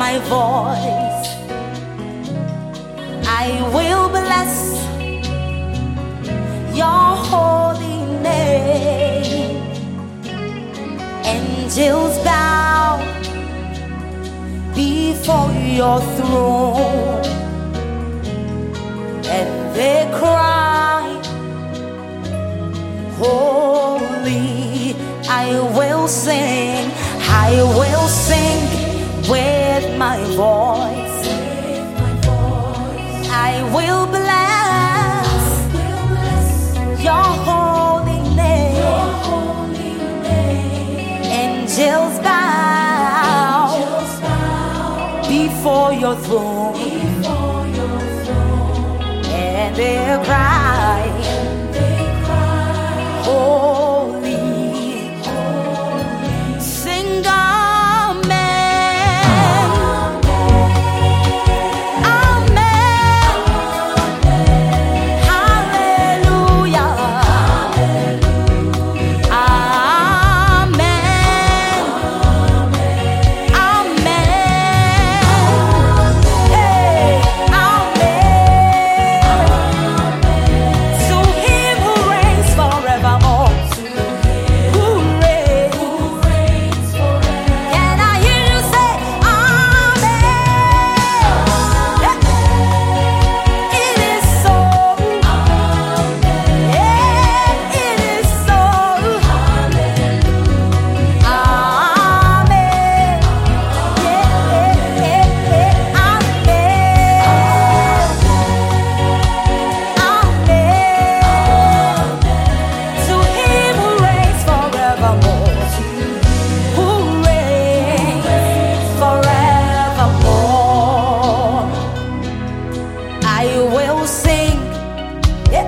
my voice, I will bless your holy name. Angels bow before your throne, and they cry, holy. I will sing with my voice. I will bless your holy name. Angels bow before your throne, and they cry, holy. Sing amen, amen, hallelujah, amen, amen, hey, amen. To him who reigns forevermore, who reigns forever. Can I hear you say amen? It is so. Yeah, it is so. Amen. To him who reigns forevermore, who reigns forevermore, I will sing, yeah,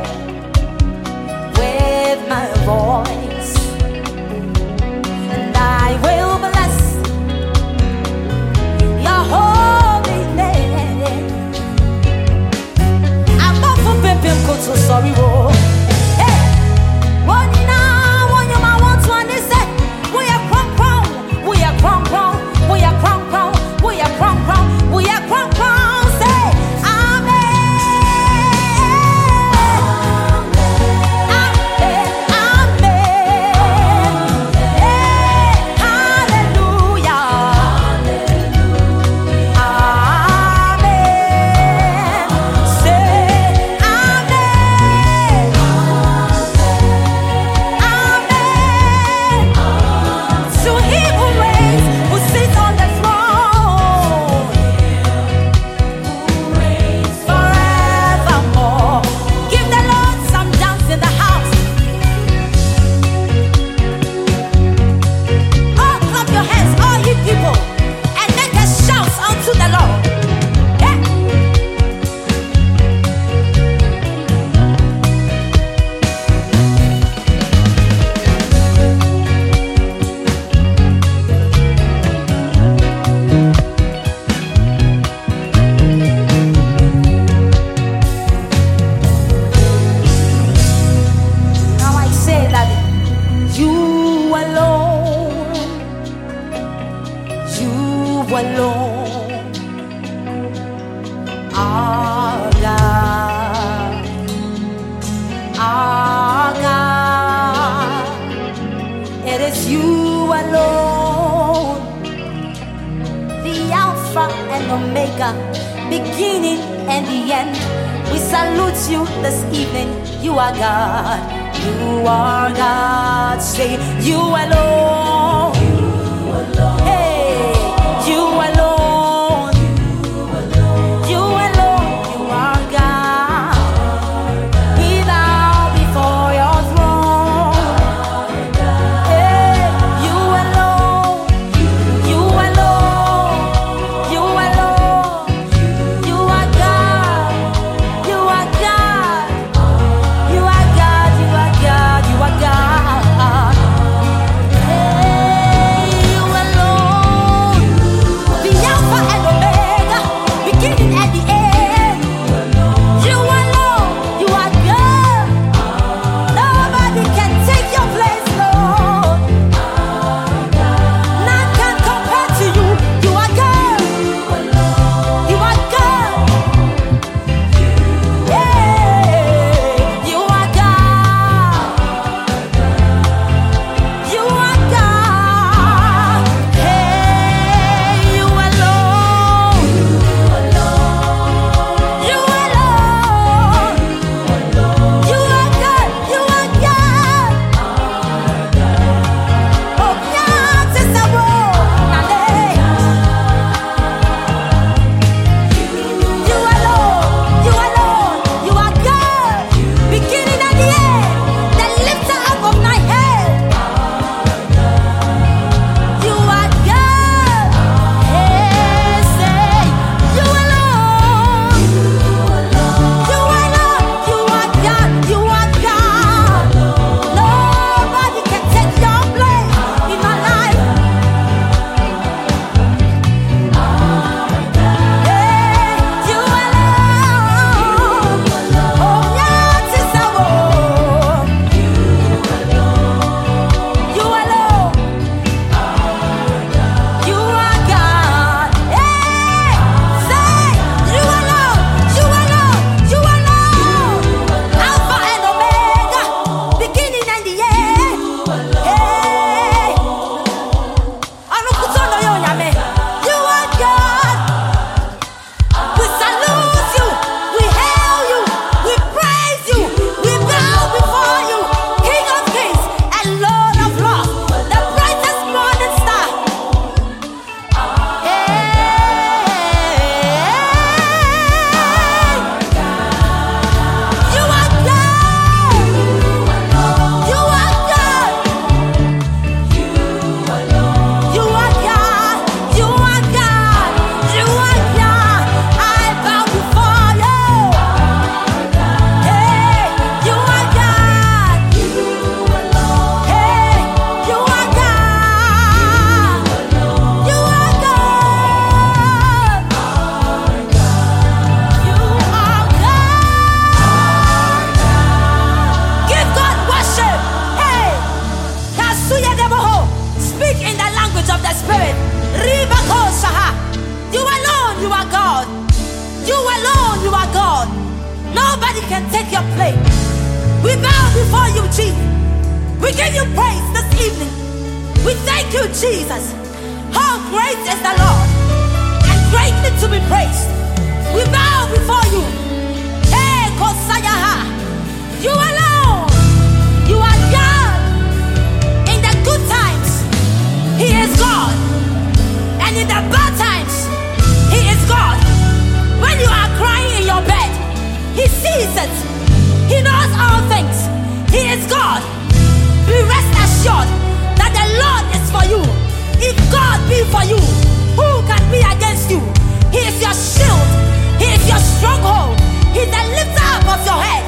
with my voice, and I will bless your holy name. I'm not for pimping, so sorry, whoa. Hey, what now? What you might want to understand? We are crown, we are crown, we are crown, we are crown, we are crown. Say amen, amen, amen. Hey, hallelujah, amen. Say amen, amen. To him who reigns, who sits on the throne, forevermore. Give the Lord some dance in the house. Oh, clap your hands, all you people, and make a shout unto the Lord. Yeah. Now I say that you alone, are God, our God. It is you alone, the Alpha and Omega, beginning and the end. We salute you this evening. You are God. You are God. Say you alone. Hey, you alone. You alone. You are God. We bow before your throne. Hey, you alone. You alone. You alone. You are God. You are God. You are God. You are God. You are God. Hey, you alone. your plate. We bow before you, Jesus. We give you praise this evening. We thank you, Jesus. How great is the Lord, and greatly to be praised. We bow before you. Hey, Kosayaha. You alone. You are God. In the good times, He is God. And in the bad times, He is God. When you are crying in your bed, He sees it. He knows all things. He is God. Be rest assured that the Lord is for you. If God be for you, who can be against you? He is your shield. He is your stronghold. He's the lifter up of your head.